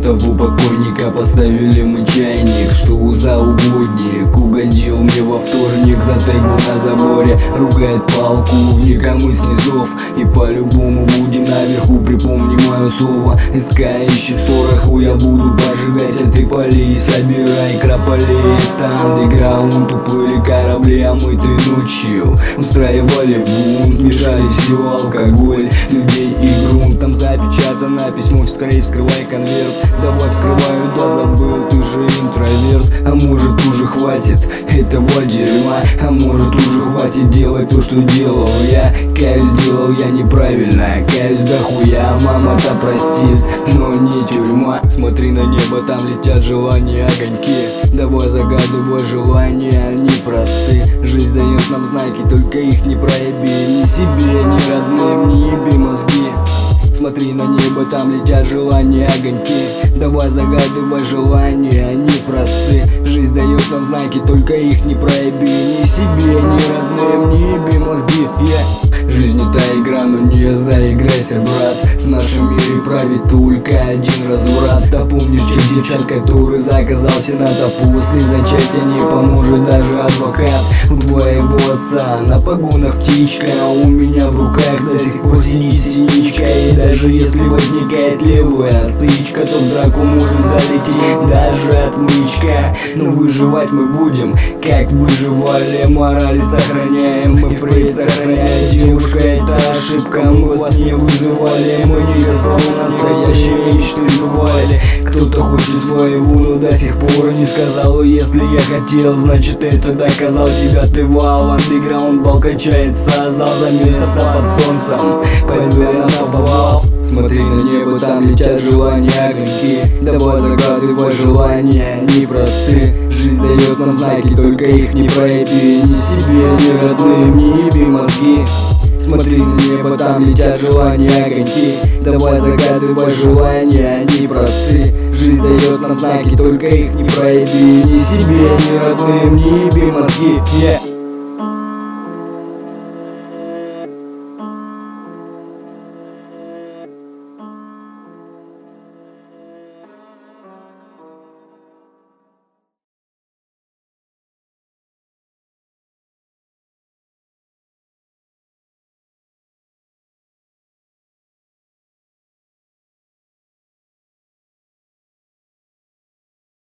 того покойника поставили мы чайник, что за угодник угодил мне во вторник. За тегу на заборе ругает полковник, а мы снизов и по-любому будем наверху. Припомни мое слово, СК ищет шороху, я буду пожигать, а ты пали и собирай крополи. Это андеграунд, уплыли корабли, омытые ночью, устраивали бунт, мешали все, алкоголь, людей и грунт. Там запечатано письмо, скорее вскрывай конверт. Давай вскрываю, да забыл, ты же интроверт. А может уже хватит этого дерьма, а может уже хватит делать то, что делал я. Каюсь, сделал я неправильно, каюсь дохуя, мама-то простит, но не тюрьма. Смотри на небо, там летят желания, огоньки. Давай загадывай желания, они просты. Жизнь дает нам знаки, только их не проеби. Ни себе, ни родным, не еби мозги. Смотри на небо, там летят желания, огоньки. Давай загадывай желания, они просты. Жизнь дает нам знаки, только их не проеби. Ни себе, ни родным, не еби мозги. Жизнь это игра, но не заиграйся, брат. В нашем мире правит только один разврат. А помнишь тех девчат, который заказал сенат, а после зачатия не поможет даже адвокат? У твоего отца на погонах птичка, а у меня в руках до сих пор сидит синичка. И даже если возникает левая стычка, то в драку может залететь даже отмычка. Но выживать мы будем, как выживали, морали сохраняем. Мы впредь сохраняем, девушка, это ошибка, мы вас не вызывали. Мы не Газпром, настоящие мечты сбывали. Кто-то хочет своего, но до сих пор не сказал. Если я хотел, значит это доказал. Тебя ты вал, андеграунд бал качается, зал за место под солнцем, пойду я на повал. Смотри на небо, там летят желания, огоньки. Давай загадывай желания, они просты. Жизнь дает нам знаки, только их не проеби. Ни себе, ни родным, не еби мозги. Смотри на небо, там летят желания, огоньки. Давай загадывай желания, они просты. Жизнь дает нам знаки, только их не проеби. Ни себе, ни родным, не еби мозги.